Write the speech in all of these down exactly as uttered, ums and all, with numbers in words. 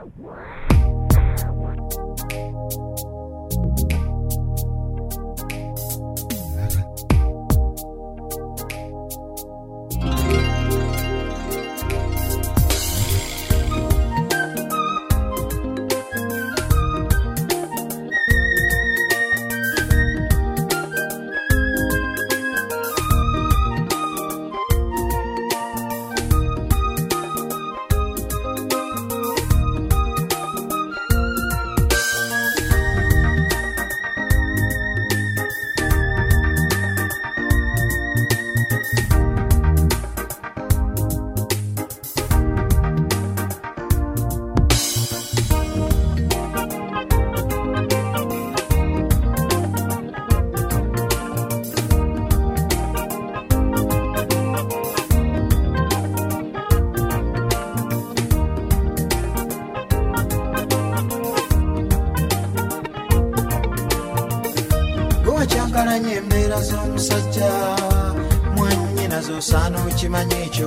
Changaranye embeera z'omusajja mwenye nazo saana okimanyi ekyo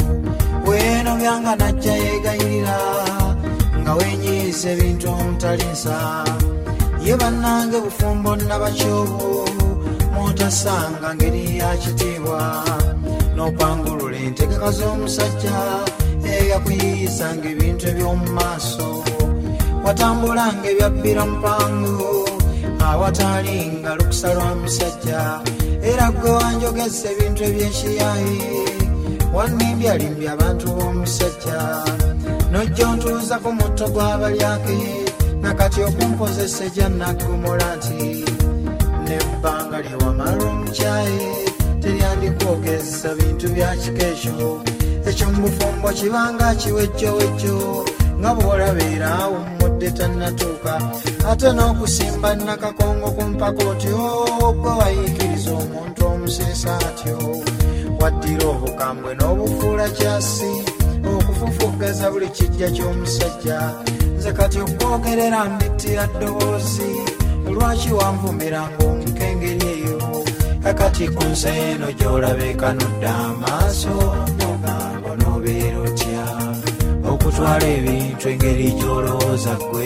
weeno byanga najja yeegayirira nga wenyiisa ebintu omutalinsa ye bannange bufumbo nabakyobo motasanga ngeri ya kitiibwa n'okwangulula entegeka z'omusajja eyakuyiyisanga ebintu eby'omu maaso watambulanga ebyabbira mupangu awatalinga lukusa lwa musajja era gwe wanjogesa ebintu eby'ekiyayi wannimbyalimby abantu b'omusajja nojja ontuuza ku mutto gw'abalyake nakati okumpozesa ejjannaggumula nti nebbanga lyewamala omukyayi teryandikwogeresa bintu bya kikeekyo ekyo mu bufumbo kibanga kiwejjowejjo nga bw'olabeera awo mudde tannatuuka ate n'okusimba nakakongo ku mpaka otyo gwe wayiikiriza omuntu omusiisa atyo waddira obukambwe n'obufuula kyasi okufufuggaza buli kijja ky'omusajja nze kati okwogerera mbittira ddoboozi lwaki wanvumiranga omukengeri eyo akati ku nsi eno gy'olabeekanudde amaaso ogamba n'obeera otya okutwala ebintu engeri gy'olowooza ggwe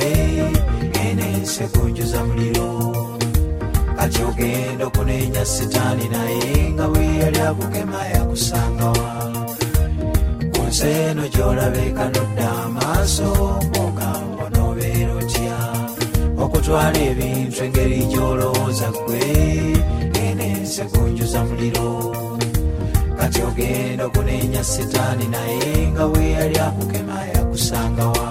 enensi kunjuza muliro kati ogenda okuneenya sitaani naye nga bwe yali akugema yakusangawa ku nsi eno gy'olabeekanudde amaaso ogamba n'obeera otya okutwala ebintu engeri gy'olowooza ggwe enensi kunjuza muliro kati ogenda okuneenya sitaani naye nga bwe yali akugema yakusangawa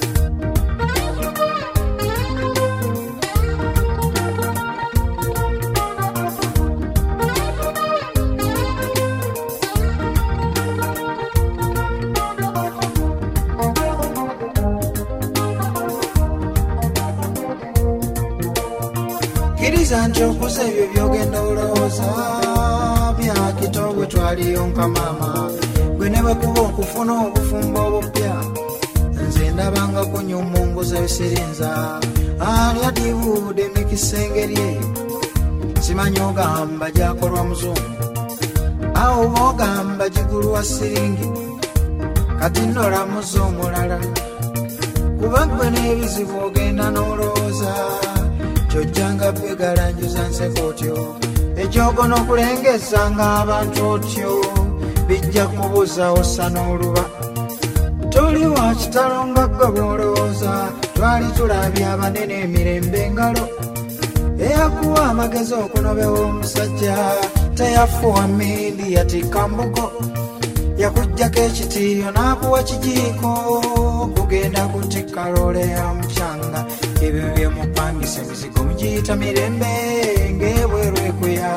kiriza nti okuza ebyo byogenda olowooza bya kitobwe twaliyonka maama gwe ne bwekuba okufuna obufumbo obupya nze ndabanga kunyumunguza bisirinza ani adibuude emikisengeri eyo simanyi ogamba gyakolwa muzungu awo boogamba gigulwa siringi kati nolamuza omulala kuba gwe n'ebizibu ogenda n'olowooza kyojjanga bwegalanjuza nseko otyo ekyogono okulengezanga abantu otyo bijja kubuuza ossa n'oluba toli wa kitalo nga gwe bw'olowooza twali tulabye abanene emirembe engalo eyakuwa amagezi okunobewa omusajja teyafuwa mmindi yatikka mbugo yakuggyako ekitiiyo n'akuwa kijiiko kugenda kutikka loole ya mukyanga ebyo byemupangisa emizigo mugiyita mirembe ng'ebwerwekuya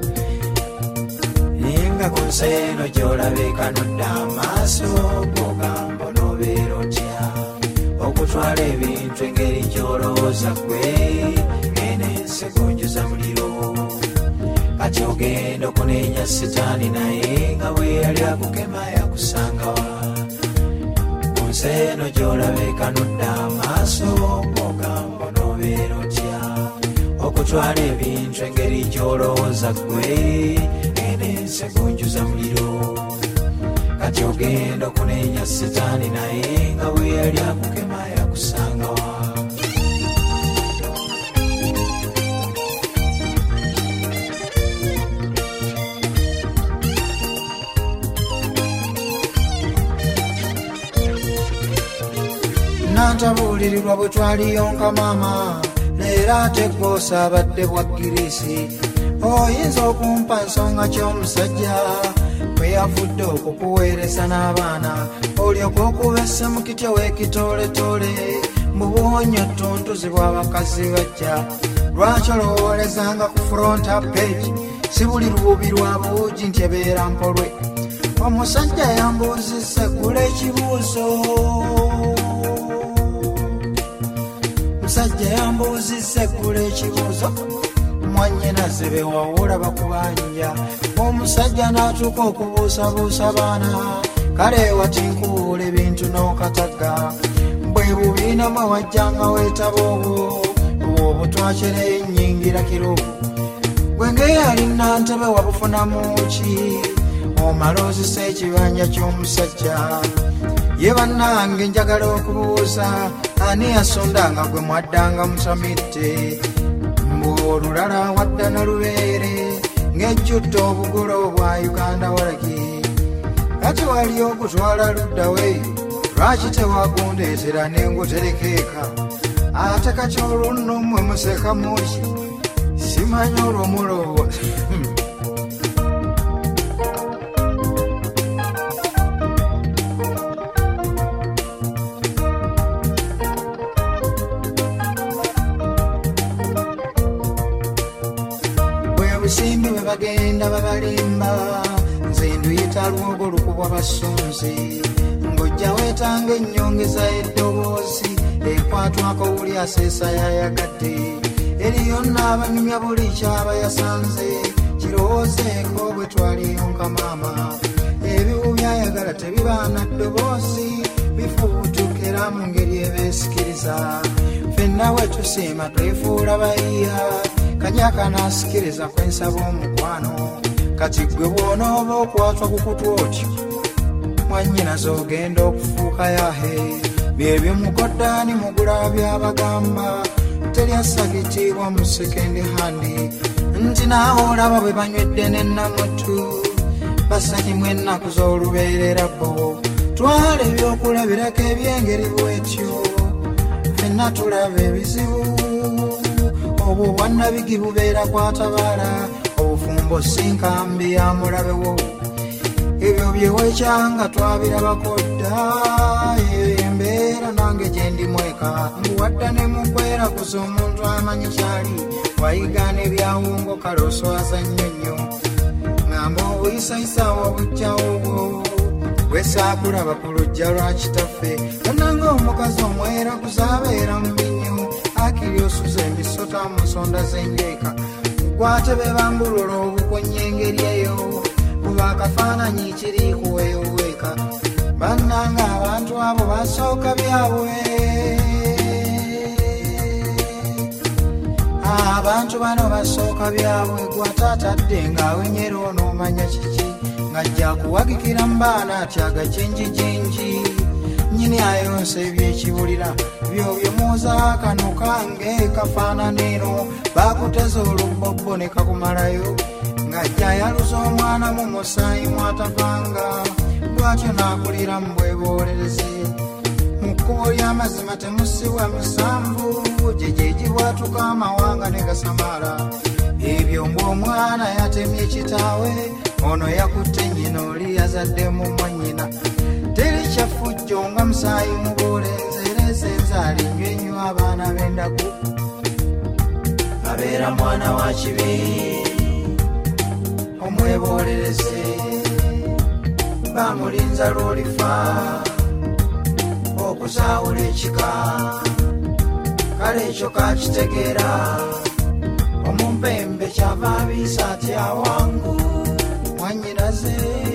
nga ku nsi eno gy'olabeekanudde amaaso ogamba n'obeera otya okutwala ebintu engeri gy'olowooza ggwe enensi kunjuza muliro kati ogenda okuneenya sitaani naye nga bwe yali akugema yakusangawa ku nsi eno gy'olabeekanudde amaaso ogamba n'obeera otya okutwala ebintu engeri gy'olowooza ggwe enensi kunjuza muliro kati ogenda okunenya sitaani naye nga bwe yali akukema yakusanga wa. Nantabuulirirwa bwe twaliyonka maama leero ate gw'osaabadde bwa girisi. Oyinza okumpa nsonga ky'omusajja bwe yavudde okukuweereza n'abaana olyoka okubessa mu kityo w'ekitooletole mu buwonyo ttuntuzi bw'abakazi bajja. Lwaki olowoolezanga ku fronta page si buli lubuubi lwa buugi nti ebeera mpolwe. Omusajja yambuuzizza eggula ekibuuzo Musajja yambuuzizza eggula ekibuuzo mwannyinaze be wawula bakubanja. Omusajja n'atuuka okubuusabuusa baana kale wati nkubuula ebintu n'okataga bwe bubiina mwe wajjanga weetaba obwo obutwakyereye ennyingira kirubu gwe ng'eyalina ntebe wabufunamu ki omala ozisa ekibanja ky'omusajja. Ye bannange njagala okubuuza ani yasondanga gwe mwaddanga musamidde olulala wadda na lubeere ng'ejjudde obugolo obwa Uganda walagi. Kati wali okutwala luddawe lwaki tewagundeetera nenguterekeeka ate kati olunno mmwe museka muki simanyi olwomulowooza. Simbi bwe bagenda babalimba nze nduyita lwogo lukubwa basunzi ng'ojja weetanga ennyongeza eddoboozi ekwatwako buli aseesa yayagadde eriyo n'abanyumya buli kyaba yasanze kirowoozeeko bwe twaliyonka maama ebiwu byayagala tebibaana ddoboozi bifubutukira mu ngeri ebeesikiriza ffenna we tusiima twefuula bayiya kanyaka nasikiriza kwensaba omukwano kati gwe bw'onooba okwatwa ku kutu otyo mwannyinaze ogenda okufuuka yahe byebyo mukoddaani mugula byabagamba teryasagitiibwa mu sekendi handi nti naawe olaba bwe banywedde n'ennamutu basakimu ennaku z'olubeerera bo twala ebyokulabirako ebyengeri bwetyo ffenna tulaba ebizibu obwo bwannabigi bubeera kwatabaala obufumbo sinkambi ya mulabewo ebyo byeweekyanga twabirabako dda eyo embeera nange gye ndimweka mbuwadda ne mukwerakuza omuntu amanyi kyali wayigaana ebyawungo kale oswaza nnyonnyo ngamba obuyisayisaawo obujjawo bwo bwesaakulaba ku lujja lwa kitaffe onnanga omukazi omwerakuza abeera mu binyo akiri osuza emisota mu nsonda z'enjeka gwate be bambulula obukonya engeri eyo kuba akafaananyi kiri kuweeweeka bannanga abantu abo basooka byabwe abantu bano basooka byabwe gwataatadde ng'awenyera onoomanya kiki ng'ajja kuwagikira mu baana atyaga jinjijinji nyini ayonsa ebyekibulira byobyo muuza kano kange kafaananiro bakuteza olubobbo ne kakumalayo ng'ajja yaluza omwana mu musaayi mwatavanga lwatyo n'akulira mu bwebolereze mu kkubo ly'amazima temusibwa musanvu gyegyegibwatuka amawanga ne gasamaala ebyo ng'omwana yatemye kitaawe ono yakutte nnyina oli yazaddemu mwannyina teri kyafujjo nga musaayi muboolenzereze nzaali nywenyu abaana b'endaku abeera mwana wa kibi omwebolereze bamulinza lw'olifa okuzaawula ekika kale ekyo kakitegeera omumpembe kyava abiisa ati awangu mwannyinaze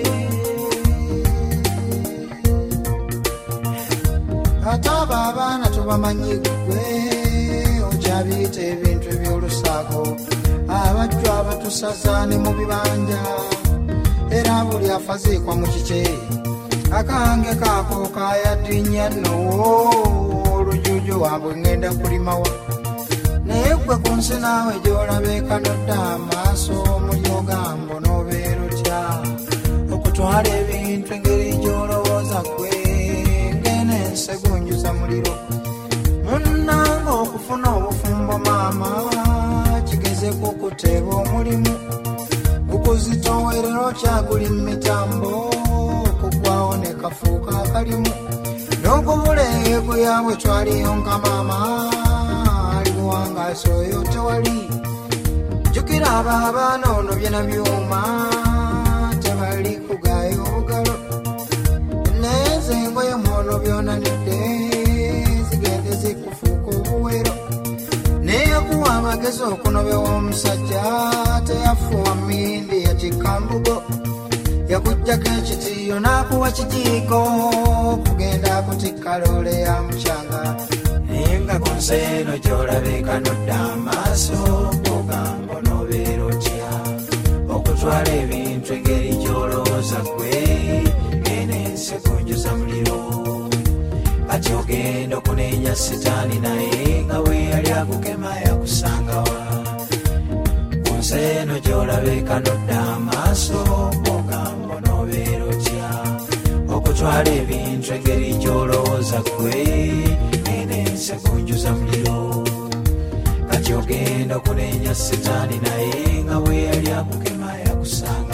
ate abo abaana tubamanyi gwe okyabiyita ebintu eby'olusaako abajju abatusaza ne mu bibanja era buli afaziikwa mu kike akange kako kayatinya nno olujuju wabwe ngenda kulimawa naye gwe ku nsi naawe gy'olabeka nodda amaaso muli ogambo n'obeera otya okutwala ebintu engeri gy'olowooza gwe ngene ensegunjuza muliro munnanga okufuna obufumbo maama kigeze kukuteeba omulimu gukuzitowerera okyaguli mu mitambo okugwawo ne kafuuka akalimu n'okubula eyeego yaabwe twaliyonka maama alibuwangaasi oyo tewali jjukira abo abaana ono byena byuma tebali kugaaya obugalo naye ze engoye mwono byonanidde zigende zikufuuka obuwero neyakuwa amagezi okunobewa omusajja teyafuwa mindi yakikambugo yakujjako ekitiyo n'akuwa kijiiko kugenda kutikka loole ya mukyanga naye nga ku nsi eno gy'olabeka nodda amaaso ogamba n'obeera otya okutwala ebintu engeri gy'olowooza gwe ngene ensekunjuza muliro kati ogenda okuneenya sitaani naye nga we yali akukema yakusangawa ku nsi eno gy'olabeka nodda amaaso ogamba n'obeera otya okutwala ebintu engeri gy'olowooza gwe ngene ensekunjuza muliro kati ogenda okuneenya sitaani naye nga we yali akukema yakusanga